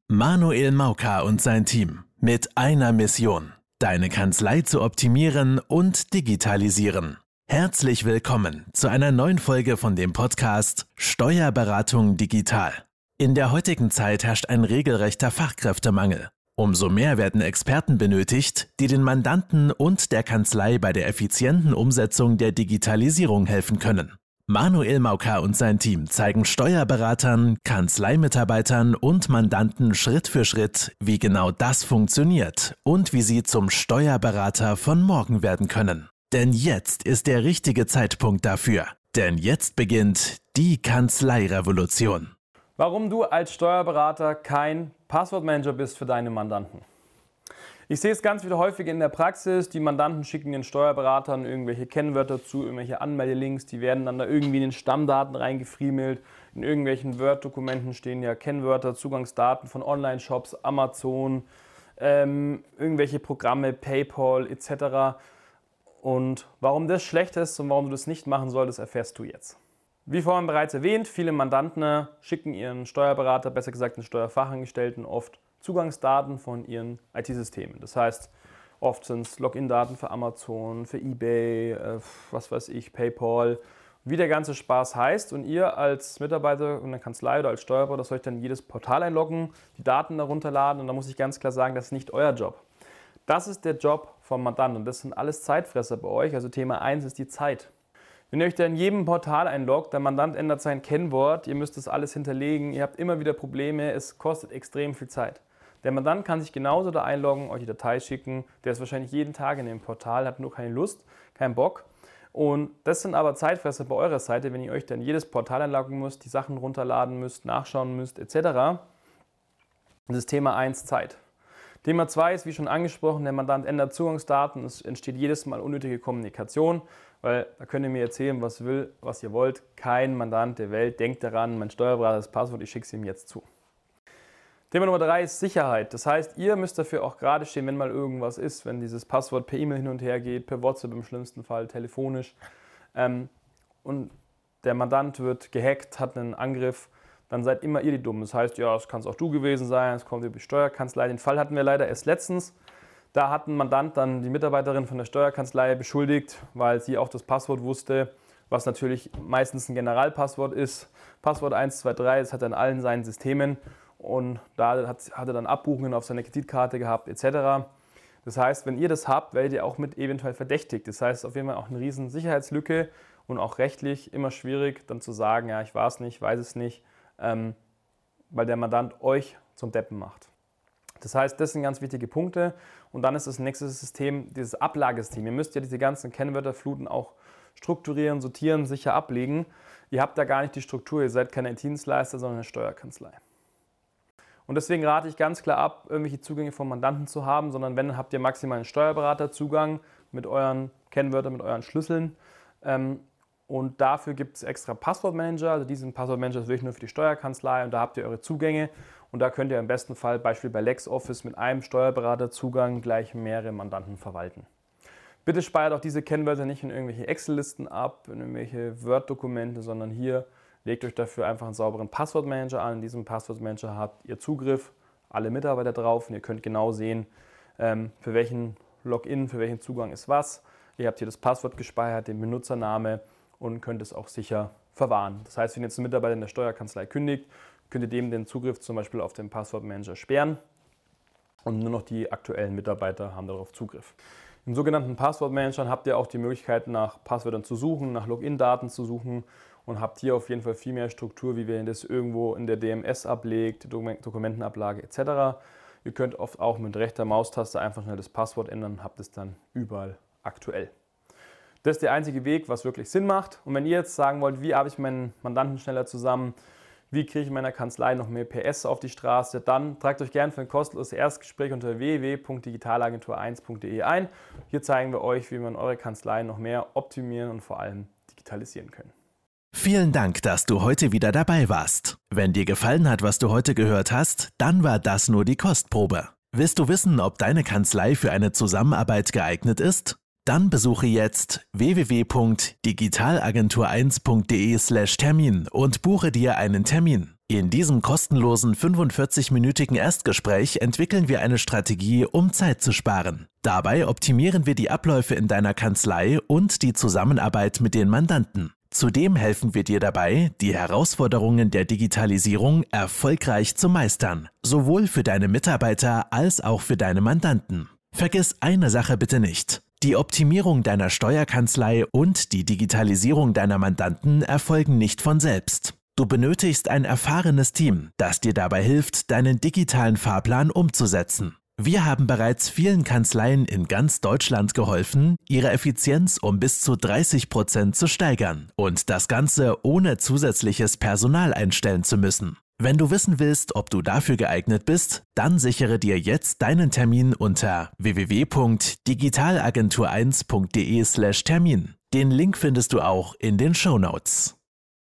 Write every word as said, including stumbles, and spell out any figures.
Manuel Mauka und sein Team mit einer Mission: deine Kanzlei zu optimieren und digitalisieren. Herzlich willkommen zu einer neuen Folge von dem Podcast Steuerberatung digital. In der heutigen Zeit herrscht ein regelrechter Fachkräftemangel. Umso mehr werden Experten benötigt, die den Mandanten und der Kanzlei bei der effizienten Umsetzung der Digitalisierung helfen können. Manuel Mauka und sein Team zeigen Steuerberatern, Kanzleimitarbeitern und Mandanten Schritt für Schritt, wie genau das funktioniert und wie sie zum Steuerberater von morgen werden können. Denn jetzt ist der richtige Zeitpunkt dafür. Denn jetzt beginnt die Kanzleirevolution. Warum du als Steuerberater kein Passwortmanager bist für deine Mandanten. Ich sehe es ganz wieder häufig in der Praxis, die Mandanten schicken den Steuerberatern irgendwelche Kennwörter zu, irgendwelche Anmeldelinks, die werden dann da irgendwie in den Stammdaten reingefriemelt. In irgendwelchen Word-Dokumenten stehen ja Kennwörter, Zugangsdaten von Online-Shops, Amazon, ähm, irgendwelche Programme, PayPal et cetera. Und warum das schlecht ist und warum du das nicht machen solltest, erfährst du jetzt. Wie vorhin bereits erwähnt, viele Mandanten schicken ihren Steuerberater, besser gesagt den Steuerfachangestellten, oft Zugangsdaten von ihren I T-Systemen. Das heißt, oft sind es Login-Daten für Amazon, für eBay, äh, was weiß ich, PayPal, wie der ganze Spaß heißt. Und ihr als Mitarbeiter in der Kanzlei oder als Steuerberater sollt dann jedes Portal einloggen, die Daten darunter laden. Und da muss ich ganz klar sagen, das ist nicht euer Job. Das ist der Job vom Mandanten und das sind alles Zeitfresser bei euch. Also Thema eins ist die Zeit. Wenn ihr euch da in jedem Portal einloggt, der Mandant ändert sein Kennwort, ihr müsst das alles hinterlegen, ihr habt immer wieder Probleme, es kostet extrem viel Zeit. Der Mandant kann sich genauso da einloggen, euch die Datei schicken, der ist wahrscheinlich jeden Tag in dem Portal, hat nur keine Lust, keinen Bock. Und das sind aber Zeitfresser bei eurer Seite, wenn ihr euch dann jedes Portal einloggen müsst, die Sachen runterladen müsst, nachschauen müsst et cetera. Das ist Thema eins, Zeit. Thema zwei ist, wie schon angesprochen, der Mandant ändert Zugangsdaten, es entsteht jedes Mal unnötige Kommunikation, weil da könnt ihr mir erzählen, was will, was ihr wollt. Kein Mandant der Welt denkt daran, mein Steuerberater das Passwort, ich schicke es ihm jetzt zu. Thema Nummer drei ist Sicherheit. Das heißt, ihr müsst dafür auch gerade stehen, wenn mal irgendwas ist, wenn dieses Passwort per E-Mail hin und her geht, per WhatsApp im schlimmsten Fall, telefonisch ähm, und der Mandant wird gehackt, hat einen Angriff, dann seid immer ihr die Dummen. Das heißt, ja, es kann es auch du gewesen sein, es kommt über die Steuerkanzlei. Den Fall hatten wir leider erst letztens. Da hat ein Mandant dann die Mitarbeiterin von der Steuerkanzlei beschuldigt, weil sie auch das Passwort wusste, was natürlich meistens ein Generalpasswort ist. Passwort eins zwei drei, das hat er in allen seinen Systemen. Und da hat, hat er dann Abbuchungen auf seiner Kreditkarte gehabt et cetera. Das heißt, wenn ihr das habt, werdet ihr auch mit eventuell verdächtigt. Das heißt, auf jeden Fall auch eine riesen Sicherheitslücke und auch rechtlich immer schwierig, dann zu sagen, ja, ich war es nicht, weiß es nicht, ähm, weil der Mandant euch zum Deppen macht. Das heißt, das sind ganz wichtige Punkte. Und dann ist das nächste System, dieses Ablagesystem. Ihr müsst ja diese ganzen Kennwörterfluten auch strukturieren, sortieren, sicher ablegen. Ihr habt da gar nicht die Struktur, ihr seid kein I T-Dienstleister, sondern eine Steuerkanzlei. Und deswegen rate ich ganz klar ab, irgendwelche Zugänge vom Mandanten zu haben, sondern wenn, habt ihr maximal einen Steuerberaterzugang mit euren Kennwörtern, mit euren Schlüsseln. Und dafür gibt es extra Passwortmanager. Also diesen Passwortmanager ist wirklich nur für die Steuerkanzlei und da habt ihr eure Zugänge. Und da könnt ihr im besten Fall, Beispiel bei LexOffice, mit einem Steuerberaterzugang gleich mehrere Mandanten verwalten. Bitte speichert auch diese Kennwörter nicht in irgendwelche Excel-Listen ab, in irgendwelche Word-Dokumente, sondern hier legt euch dafür einfach einen sauberen Passwortmanager an. In diesem Passwortmanager habt ihr Zugriff, alle Mitarbeiter drauf und ihr könnt genau sehen, für welchen Login, für welchen Zugang ist was. Ihr habt hier das Passwort gespeichert, den Benutzername und könnt es auch sicher verwahren. Das heißt, wenn jetzt ein Mitarbeiter in der Steuerkanzlei kündigt, könnt ihr dem den Zugriff zum Beispiel auf den Passwortmanager sperren und nur noch die aktuellen Mitarbeiter haben darauf Zugriff. In sogenannten Passwortmanagern habt ihr auch die Möglichkeit, nach Passwörtern zu suchen, nach Login-Daten zu suchen und habt hier auf jeden Fall viel mehr Struktur, wie wenn ihr das irgendwo in der D M S ablegt, Dokumentenablage et cetera. Ihr könnt oft auch mit rechter Maustaste einfach schnell das Passwort ändern und habt es dann überall aktuell. Das ist der einzige Weg, was wirklich Sinn macht. Und wenn ihr jetzt sagen wollt, wie habe ich meinen Mandanten schneller zusammen, wie kriege ich in meiner Kanzlei noch mehr P S auf die Straße, dann tragt euch gerne für ein kostenloses Erstgespräch unter w w w punkt digitalagentur eins punkt de ein. Hier zeigen wir euch, wie wir eure Kanzlei noch mehr optimieren und vor allem digitalisieren können. Vielen Dank, dass du heute wieder dabei warst. Wenn dir gefallen hat, was du heute gehört hast, dann war das nur die Kostprobe. Willst du wissen, ob deine Kanzlei für eine Zusammenarbeit geeignet ist? Dann besuche jetzt w w w punkt digitalagentur eins punkt de slash Termin und buche dir einen Termin. In diesem kostenlosen fünfundvierzig-minütigen Erstgespräch entwickeln wir eine Strategie, um Zeit zu sparen. Dabei optimieren wir die Abläufe in deiner Kanzlei und die Zusammenarbeit mit den Mandanten. Zudem helfen wir dir dabei, die Herausforderungen der Digitalisierung erfolgreich zu meistern, sowohl für deine Mitarbeiter als auch für deine Mandanten. Vergiss eine Sache bitte nicht: Die Optimierung deiner Steuerkanzlei und die Digitalisierung deiner Mandanten erfolgen nicht von selbst. Du benötigst ein erfahrenes Team, das dir dabei hilft, deinen digitalen Fahrplan umzusetzen. Wir haben bereits vielen Kanzleien in ganz Deutschland geholfen, ihre Effizienz um bis zu dreißig Prozent zu steigern und das Ganze ohne zusätzliches Personal einstellen zu müssen. Wenn du wissen willst, ob du dafür geeignet bist, dann sichere dir jetzt deinen Termin unter w w w punkt digitalagentur eins punkt de slash Termin. Den Link findest du auch in den Shownotes.